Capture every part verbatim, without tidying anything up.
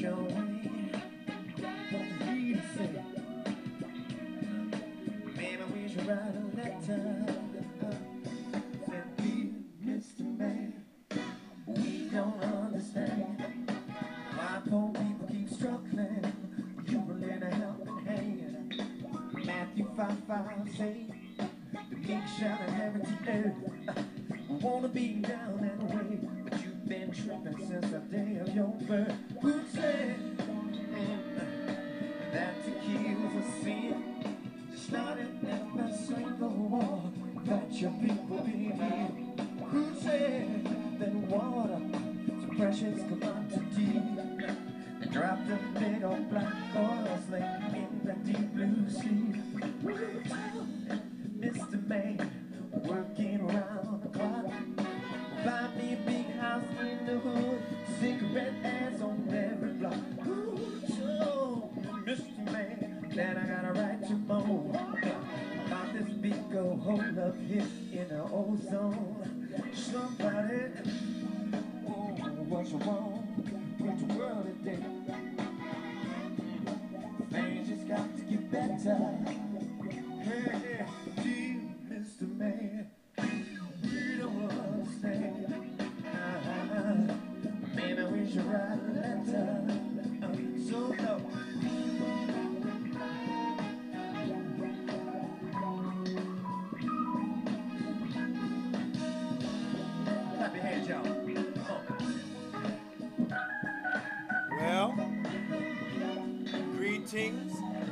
your way. What the reader say? Maybe we should write a letter. Said, dear Mister Man, we don't understand why poor people keep struggling. You were lend a helping hand. Matthew five five say, the meek shall inherit the earth. We wanna be down that way, but you've been tripping since the day of your birth. Who said mm, that to kill was a sin? Just not every single war that your people believe. Who said that water is a precious commodity? They dropped a big old black oil slave in the deep blue sea. Mister Man, working around the clock, buy me a big house in the hood, cigarette ads on every block. Ooh, so, Mister Man, that I got a right to moan about this big old hole up here in the ozone. Somebody, oh, what's wrong with the world today? Things just got to get better. Hey, hey, dear Mister Man, we don't understand. Uh-huh. Maybe we should write a letter. Uh, so no. Clap your hands, y'all. Well, greetings.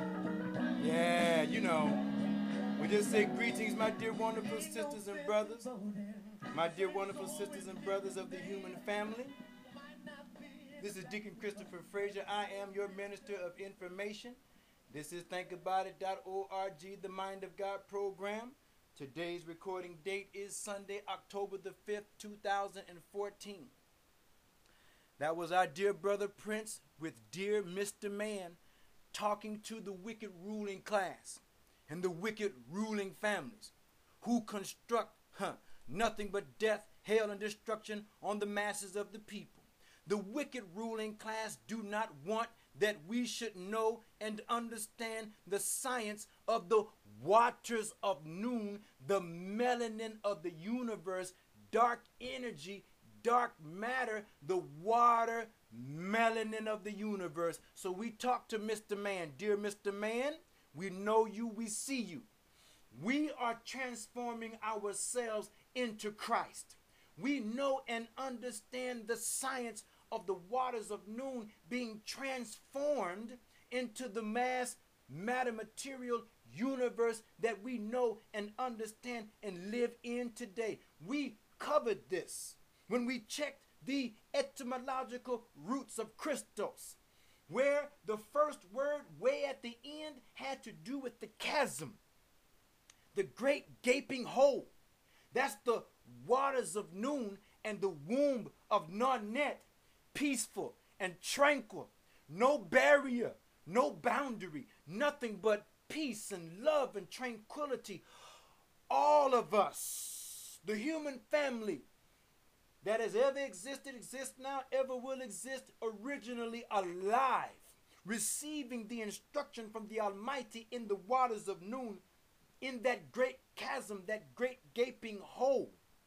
Yeah, you know, we just say greetings, my dear wonderful sisters and brothers, my dear wonderful sisters and brothers of the human family. This is Deacon Christopher Frazier. I am your minister of information. This is think about it dot org, the Mind of God program. Today's recording date is Sunday, October the fifth, two thousand fourteen. That was our dear brother Prince with Dear Mister Man, talking to the wicked ruling class and the wicked ruling families who construct huh, nothing but death, hell, and destruction on the masses of the people. The wicked ruling class do not want that we should know and understand the science of the waters of noon, the melanin of the universe, dark energy, dark matter, the water melanin of the universe. So we talk to Mister Man. Dear Mister Man, we know you, we see you. We are transforming ourselves into Christ. We know and understand the science of the waters of noon being transformed into the mass matter material universe that we know and understand and live in today. We covered this when we checked the etymological roots of Christos, where the first word way at the end had to do with the chasm, the great gaping hole. That's the waters of noon and the womb of Narnet, peaceful and tranquil, no barrier, no boundary, nothing but peace and love and tranquility. All of us, the human family that has ever existed, exists now, ever will exist, originally alive, receiving the instruction from the Almighty in the waters of noon, in that great chasm, that great gaping hole.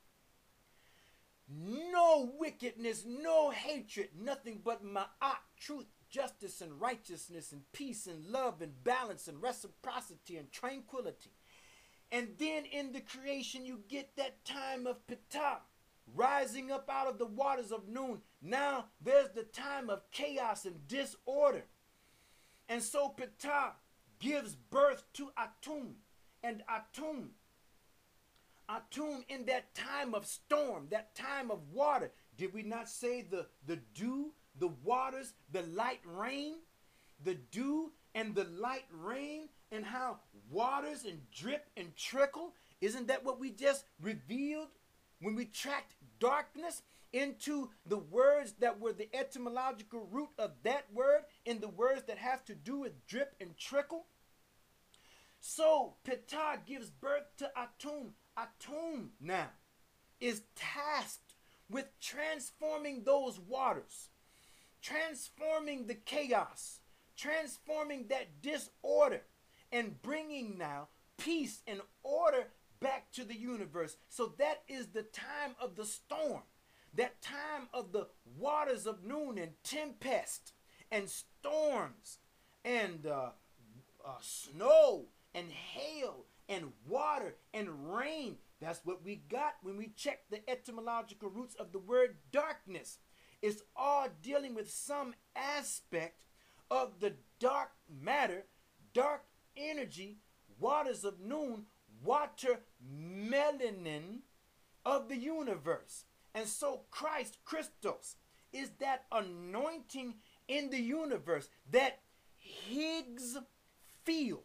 No wickedness, no hatred, nothing but ma'at, truth, justice, and righteousness, and peace, and love, and balance, and reciprocity, and tranquility. And then in the creation, you get that time of Ptah, rising up out of the waters of noon. Now there's the time of chaos and disorder. And so Ptah gives birth to Atum. And Atum, Atum in that time of storm, that time of water. Did we not say the, the dew, the waters, the light rain? The dew and the light rain, and how waters and drip and trickle. Isn't that what we just revealed when we tracked darkness into the words that were the etymological root of that word, in the words that have to do with drip and trickle? So Ptah gives birth to Atum. Atum now is tasked with transforming those waters, transforming the chaos, transforming that disorder, and bringing now peace and order back to the universe. So that is the time of the storm, that time of the waters of noon and tempest and storms and uh, uh, snow and hail and water and rain. That's what we got when we check the etymological roots of the word darkness. It's all dealing with some aspect of the dark matter, dark energy, waters of noon, water melanin of the universe. And so Christ, Christos, is that anointing in the universe, that Higgs field,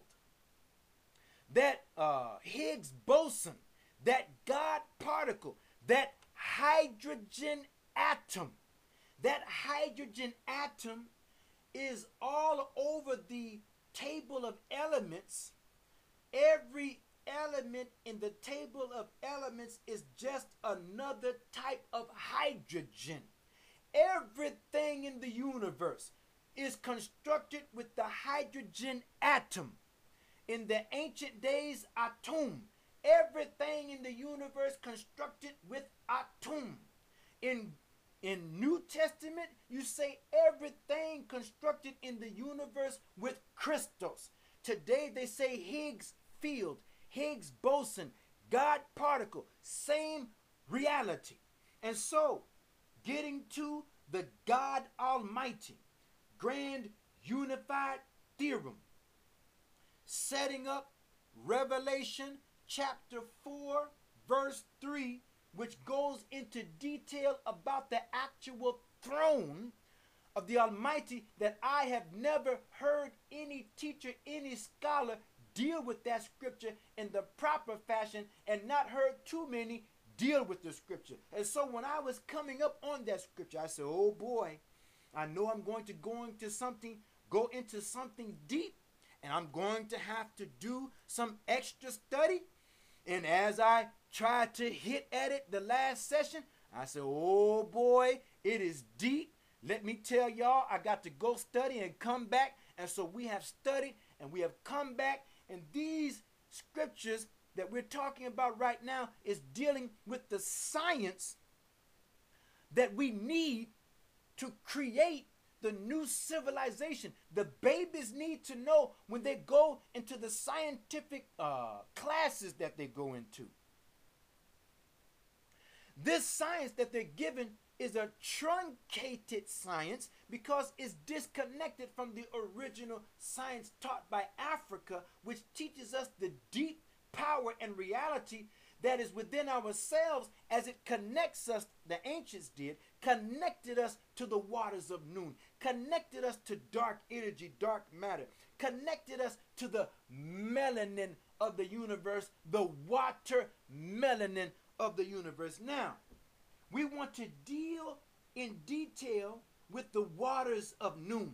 that uh, Higgs boson, that God particle, that hydrogen atom. That hydrogen atom is all over the table of elements. Every element in the table of elements is just another type of hydrogen. Everything in the universe is constructed with the hydrogen atom. In the ancient days, atom. Everything in the universe constructed with atom. In in New Testament, you say everything constructed in the universe with Christos. Today they say Higgs field, Higgs boson, God particle, same reality. And so, getting to the God Almighty, grand unified theorem, setting up Revelation chapter four, verse three, which goes into detail about the actual throne of the Almighty, that I have never heard any teacher, any scholar deal with that scripture in the proper fashion, and not heard too many deal with the scripture. And so when I was coming up on that scripture, I said, oh boy, I know I'm going to go into something, go into something deep, and I'm going to have to do some extra study. And as I tried to hit at it the last session, I said, oh boy, it is deep. Let me tell y'all, I got to go study and come back. And so we have studied and we have come back. And these scriptures that we're talking about right now is dealing with the science that we need to create the new civilization. The babies need to know when they go into the scientific uh, classes that they go into. This science that they're given is a truncated science because it's disconnected from the original science taught by Africa, which teaches us the deep power and reality that is within ourselves as it connects us, the ancients did, connected us to the waters of noon, connected us to dark energy, dark matter, connected us to the melanin of the universe, the water melanin of the universe. Now, we want to deal in detail with the waters of noon.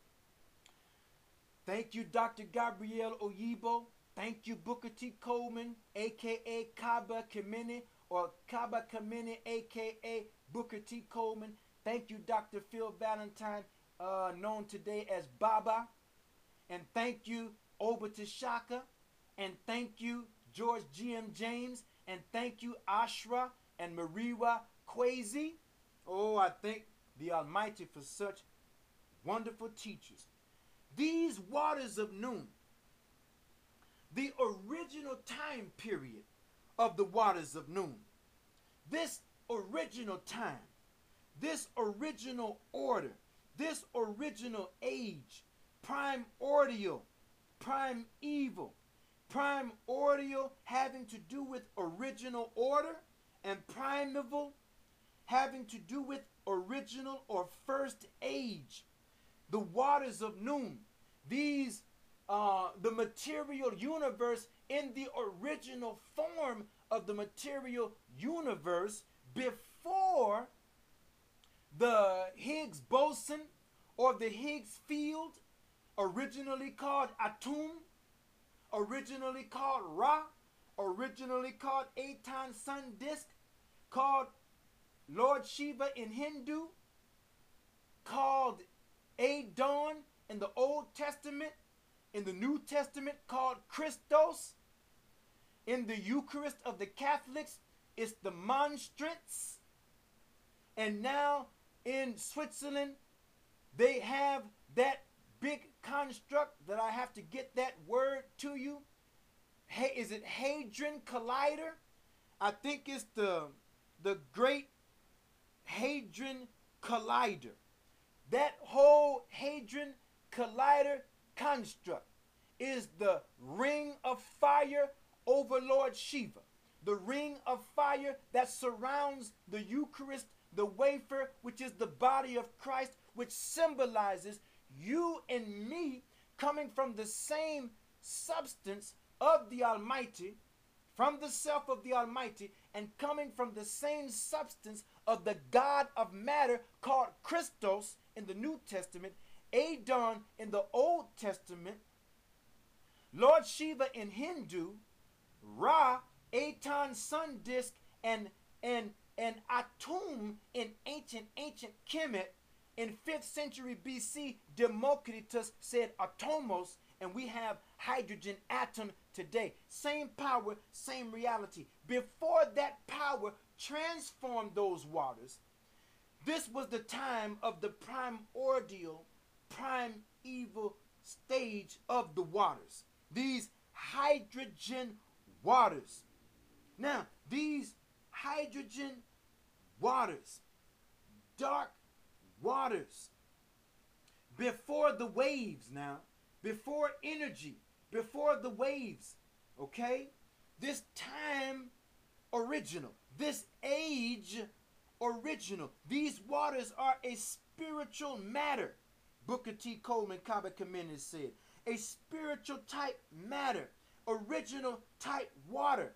Thank you, Doctor Gabrielle Oyibo. Thank you, Booker T. Coleman, a k a. Kaba Kamene, or Kaba Kamene, a k a. Booker T. Coleman. Thank you, Doctor Phil Valentine, uh, known today as Baba. And thank you, Obata Shaka. And thank you, George G M. James. And thank you, Ashra and Mariwa Kwesi. Oh, I thank the Almighty for such wonderful teachers. These waters of noon, the original time period of the waters of noon, this original time, this original order, this original age, primordial, primeval, primordial having to do with original order, and primeval having to do with original or first age. The waters of noon, these Uh, the material universe in the original form of the material universe before the Higgs boson or the Higgs field, originally called Atum, originally called Ra, originally called Aton sun disk, called Lord Shiva in Hindu, called in the Old Testament, in the New Testament called Christos. In the Eucharist of the Catholics, it's the monstrance. And now in Switzerland, they have that big construct that I have to get that word to you. Hey, is it Hadron Collider? I think it's the, the Great Hadron Collider. That whole Hadron Collider construct is the ring of fire over Lord Shiva. The ring of fire that surrounds the Eucharist, the wafer, which is the body of Christ, which symbolizes you and me coming from the same substance of the Almighty, from the self of the Almighty, and coming from the same substance of the God of matter called Christos in the New Testament, Adon in the Old Testament, Lord Shiva in Hindu, Ra, Aton, sun disk, and and and Atum in ancient ancient Kemet. In fifth century B C, Democritus said atomos, and we have hydrogen atom today. Same power, same reality. Before that power transformed those waters, this was the time of the primordial, primeval stage of the waters. These hydrogen waters. Now, these hydrogen waters, dark waters, before the waves now, before energy, before the waves, okay? This time original, this age original. These waters are a spiritual matter. Booker T. Coleman, Kaba Kamene said, a spiritual type matter, original type water,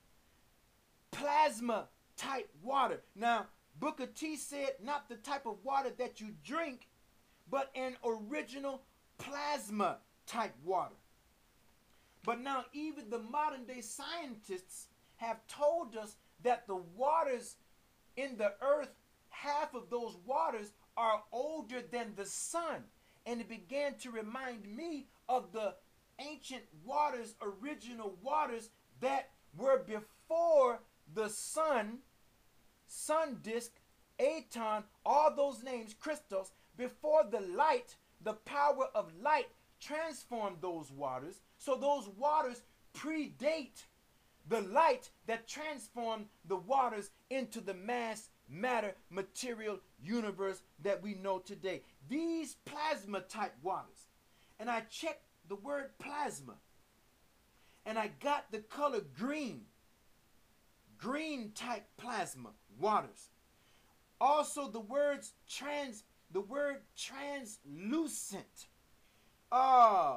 plasma type water. Now, Booker T said not the type of water that you drink, but an original plasma type water. But now even the modern day scientists have told us that the waters in the earth, half of those waters are older than the sun. And it began to remind me of the ancient waters, original waters that were before the sun, sun disk, Aton, all those names, Christos, before the light, the power of light transformed those waters. So those waters predate the light that transformed the waters into the mass matter material universe that we know today. These plasma type waters. And I checked the word plasma, and I got the color green. Green type plasma waters. Also the words trans, the word translucent. Uh,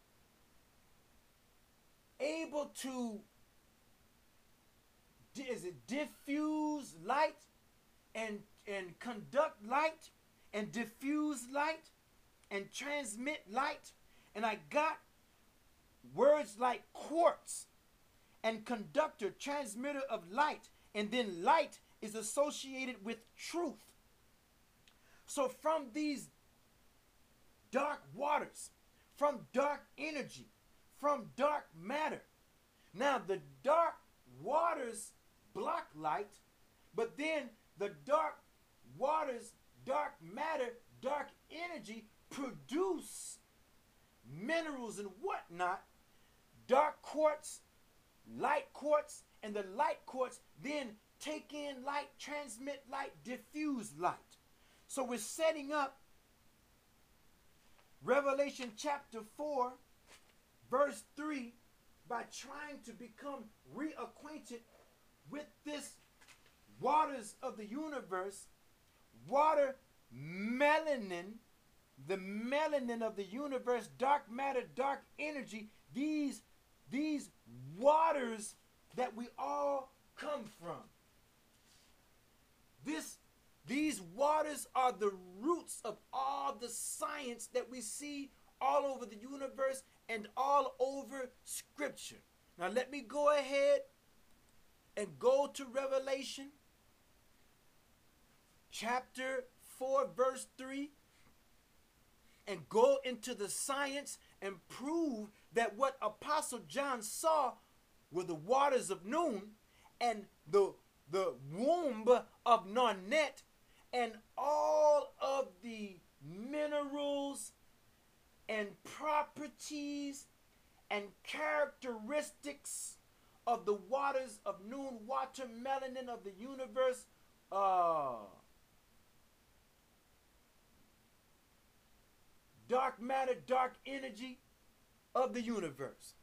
able to, is it diffuse light and, and conduct light and diffuse light and transmit light. And I got words like quartz and conductor, transmitter of light, and then light is associated with truth. So from these dark waters, from dark energy, from dark matter. Now the dark waters block light, but then the dark waters, dark matter, dark energy produce minerals and whatnot. Dark quartz, light quartz, and the light quartz then take in light, transmit light, diffuse light. So we're setting up Revelation chapter four, verse three, by trying to become reacquainted with this waters of the universe, water melanin, the melanin of the universe, dark matter, dark energy, these, these waters that we all come from. This, these waters are the roots of all the science that we see all over the universe and all over Scripture. Now let me go ahead and go to Revelation chapter four, verse three, and go into the science and prove that what Apostle John saw were the waters of Nun and the, the womb of Nonet and all of the minerals and properties and characteristics of the waters of Nun, water, melanin of the universe, uh, dark matter, dark energy of the universe.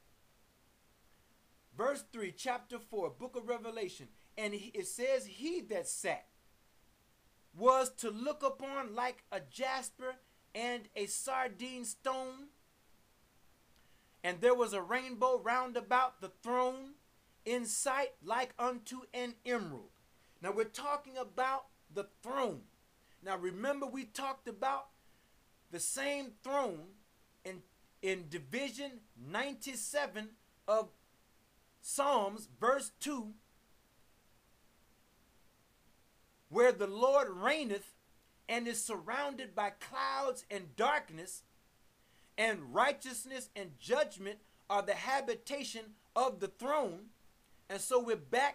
Verse three, chapter four, book of Revelation. And it says, he that sat was to look upon like a jasper and a sardine stone. And there was a rainbow round about the throne, in sight like unto an emerald. Now we're talking about the throne. Now remember, we talked about the same throne in, in division ninety-seven of Psalms, verse two, where the Lord reigneth and is surrounded by clouds and darkness, and righteousness and judgment are the habitation of the throne. And so we're back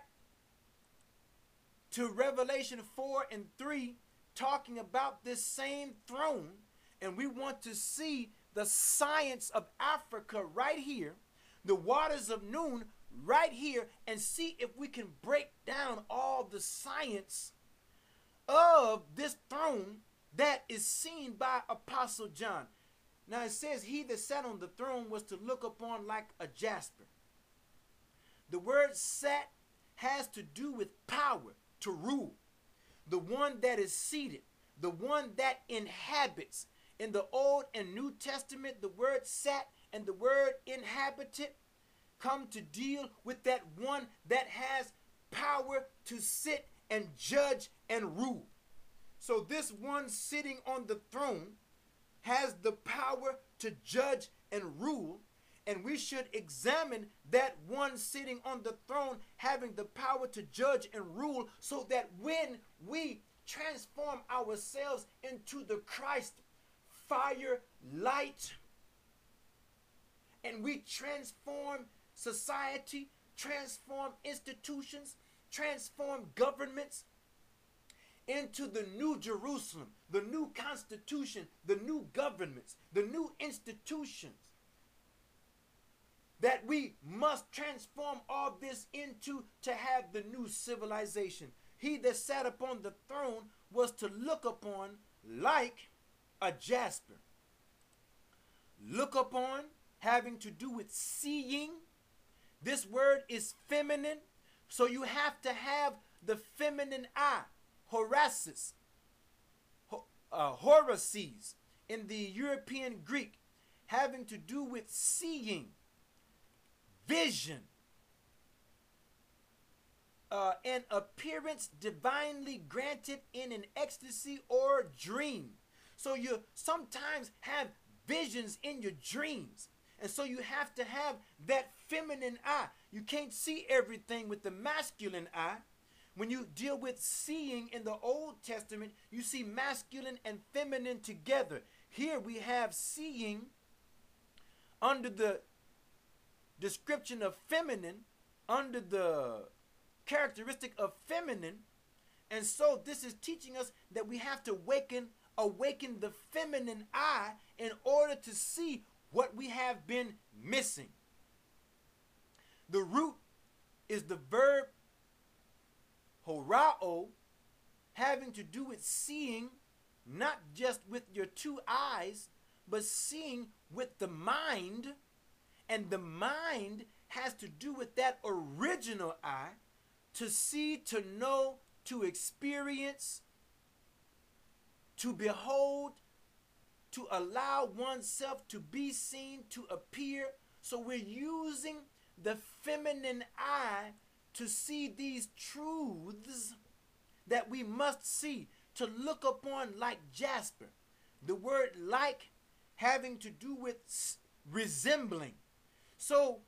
to Revelation four and three, talking about this same throne. And we want to see the science of Africa right here, the waters of Nun right here, and see if we can break down all the science of this throne that is seen by Apostle John. Now it says, he that sat on the throne was to look upon like a jasper. The word sat has to do with power, to rule. The one that is seated, the one that inhabits. In the Old and New Testament, the word sat and the word inhabited come to deal with that one that has power to sit and judge and rule. So this one sitting on the throne has the power to judge and rule, and we should examine that one sitting on the throne having the power to judge and rule, so that when we transform ourselves into the Christ fire, light, and we transform society, transform institutions, transform governments into the new Jerusalem, the new constitution, the new governments, the new institutions, that we must transform all this into to have the new civilization. He that sat upon the throne was to look upon like a jasper. Look upon having to do with seeing. This word is feminine, so you have to have the feminine eye, horasis, uh, horaces in the European Greek, having to do with seeing, vision, uh, an appearance divinely granted in an ecstasy or dream. So you sometimes have visions in your dreams. And so you have to have that feminine eye. You can't see everything with the masculine eye. When you deal with seeing in the Old Testament, you see masculine and feminine together. Here we have seeing under the description of feminine, under the characteristic of feminine. And so this is teaching us that we have to awaken, awaken the feminine eye in order to see what we have been missing. The root is the verb horao, having to do with seeing, not just with your two eyes, but seeing with the mind. And the mind has to do with that original eye, to see, to know, to experience, to behold, to allow oneself to be seen, to appear. So we're using the feminine eye to see these truths that we must see, to look upon like jasper. The word like having to do with resembling. So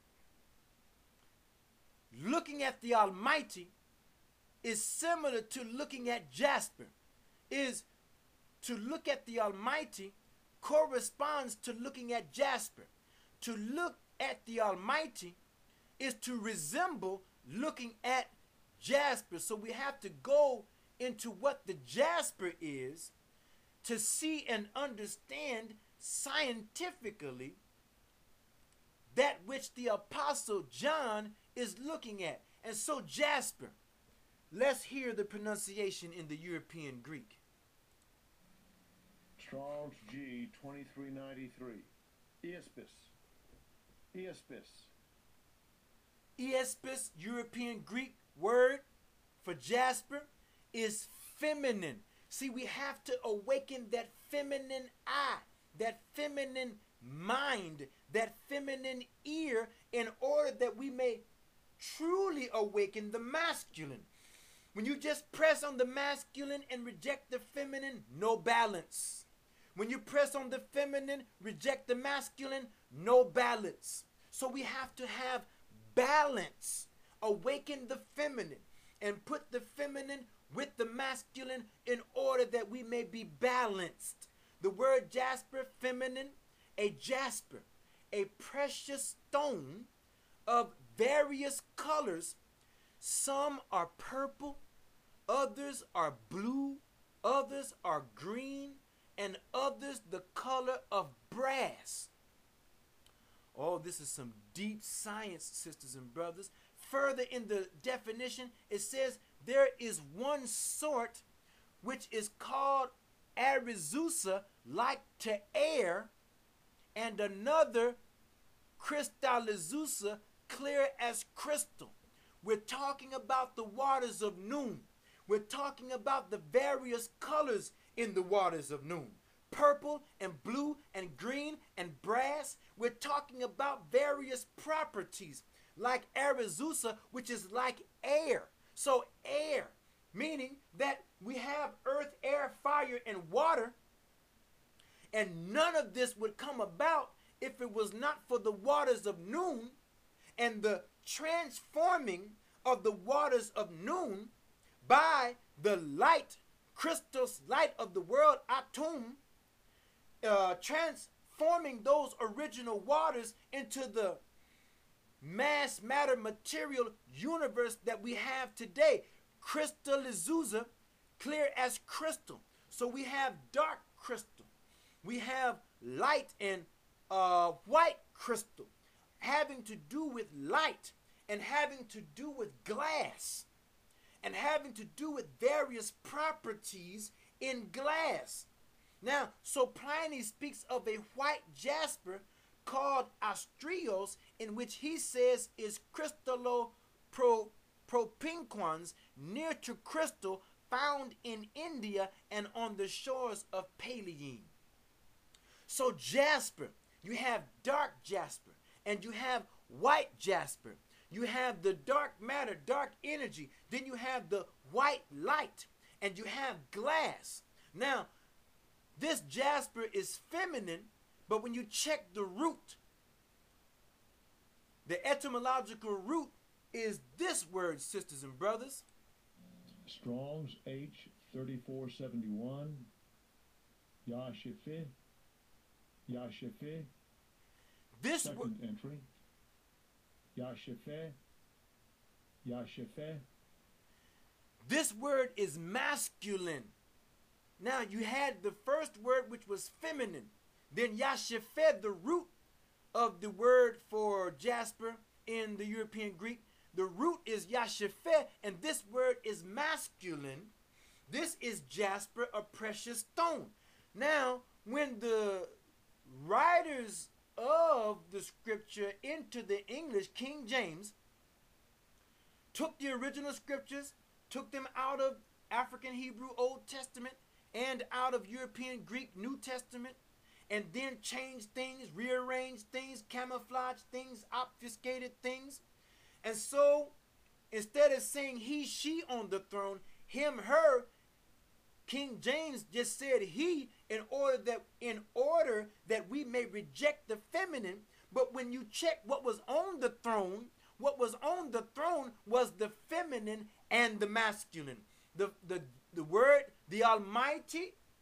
looking at the Almighty is similar to looking at jasper. Is to look at the Almighty corresponds to looking at jasper. To look at the Almighty is to resemble looking at jasper. So we have to go into what the jasper is to see and understand scientifically that which the Apostle John is looking at. And so jasper, let's hear the pronunciation in the European Greek. Strong's G twenty-three ninety-three. Eospis. Eospis. Eospis, European Greek word for jasper, is feminine. See, we have to awaken that feminine eye, that feminine mind, that feminine ear in order that we may truly awaken the masculine. When you just press on the masculine and reject the feminine, no balance. When you press on the feminine, reject the masculine, no balance. So we have to have balance. Awaken the feminine and put the feminine with the masculine in order that we may be balanced. The word jasper, feminine, a jasper, a precious stone of various colors. Some are purple, others are blue, others are green, and others the color of brass. Oh, this is some deep science, sisters and brothers. Further in the definition, it says there is one sort which is called Arethusa, like to air, and another Crystallizusa, clear as crystal. We're talking about the waters of noon. We're talking about the various colors in the waters of noon. Purple and blue and green and brass. We're talking about various properties like Arethusa, which is like air. So air, meaning that we have earth, air, fire, and water. And none of this would come about if it was not for the waters of noon and the transforming of the waters of noon by the light, crystals, light of the world, Atum, uh, transforming those original waters into the mass matter material universe that we have today. Crystallizusa, clear as crystal. So we have dark crystal. We have light and uh, white crystal, having to do with light and having to do with glass and having to do with various properties in glass. Now, so Pliny speaks of a white jasper called astrios, in which he says is crystallopropinquans, near to crystal, found in India and on the shores of Paleogene. So jasper, you have dark jasper and you have white jasper. You have the dark matter, dark energy. Then you have the white light and you have glass. Now, this jasper is feminine, but when you check the root, the etymological root is this word, sisters and brothers. Strong's H thirty-four seventy-one. Yashife. Yashife. This Second word entry. Yashife. Yashife. This word is masculine. Now you had the first word, which was feminine. Then Yashife, the root of the word for jasper in the European Greek, the root is Yashife, and this word is masculine. This is jasper, a precious stone. Now, when the writers of the scripture into the English, King James, took the original scriptures, took them out of African Hebrew Old Testament and out of European Greek New Testament, and then changed things, rearranged things, camouflaged things, obfuscated things. And so, instead of saying he, she on the throne, him, her, King James just said he, in order that in order that we may reject the feminine. But when you check what was on the throne, what was on the throne was the feminine and the masculine. The the the word, the Almighty,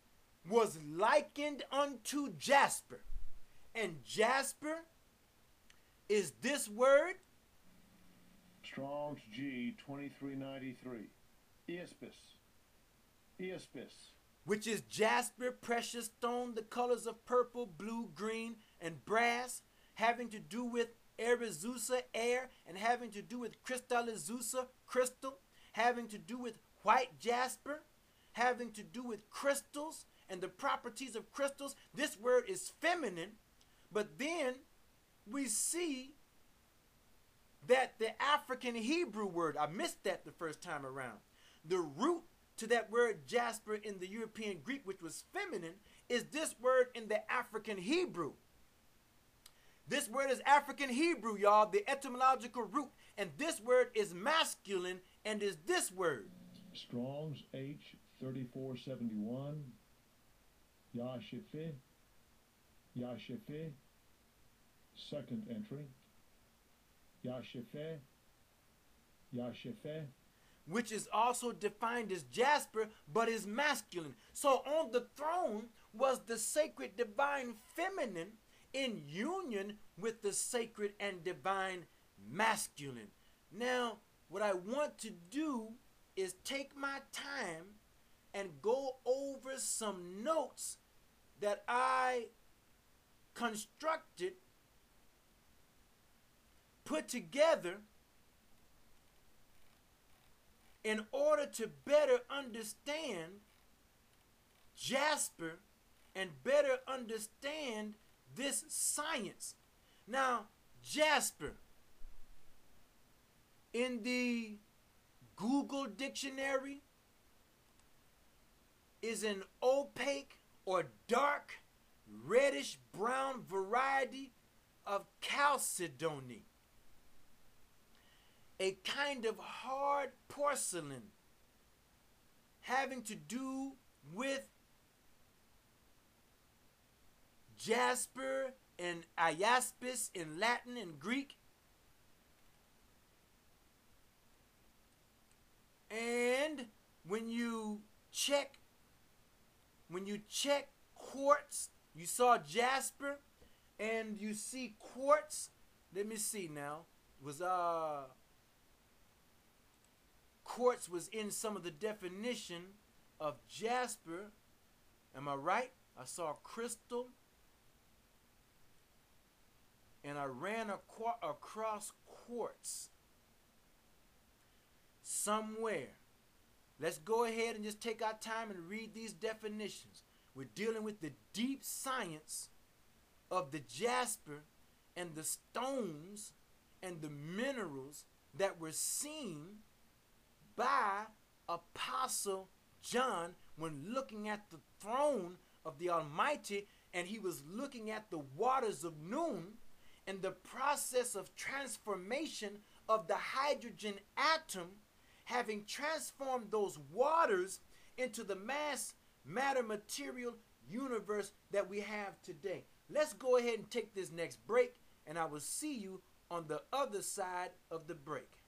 was likened unto jasper. And jasper is this word, Strong's G twenty-three ninety-three. Ispis. Ispis. which is jasper, precious stone, the colors of purple, blue, green, and brass, having to do with Arezusa, air, and having to do with Crystallizusa, crystal, having to do with white jasper, having to do with crystals and the properties of crystals. This word is feminine, but then we see that the African Hebrew word, I missed that the first time around. The root to that word jasper in the European Greek, which was feminine, is this word in the African Hebrew. This word is African Hebrew, y'all, the etymological root. And this word is masculine and is this word. Strong's H thirty-four seventy-one. Yashife. Yashife. Second entry. Yashife. Yashife. Which is also defined as jasper, but is masculine. So on the throne was the sacred divine feminine in union with the sacred and divine masculine. Now, what I want to do is take my time and go over some notes that I constructed, put together in order to better understand jasper and better understand this science. Now, jasper, in the Google dictionary, is an opaque or dark reddish brown variety of chalcedony, a kind of hard porcelain having to do with jasper and iaspis in Latin and Greek. And when you check, when you check quartz, you saw jasper and you see quartz. Let me see now. Was uh quartz was in some of the definition of jasper. Am I right? I saw crystal. And I ran aqua- across quartz somewhere. Let's go ahead and just take our time and read these definitions. We're dealing with the deep science of the jasper and the stones and the minerals that were seen by Apostle John when looking at the throne of the Almighty, and he was looking at the waters of noon and the process of transformation of the hydrogen atom, having transformed those waters into the mass matter material universe that we have today. Let's go ahead and take this next break, and I will see you on the other side of the break.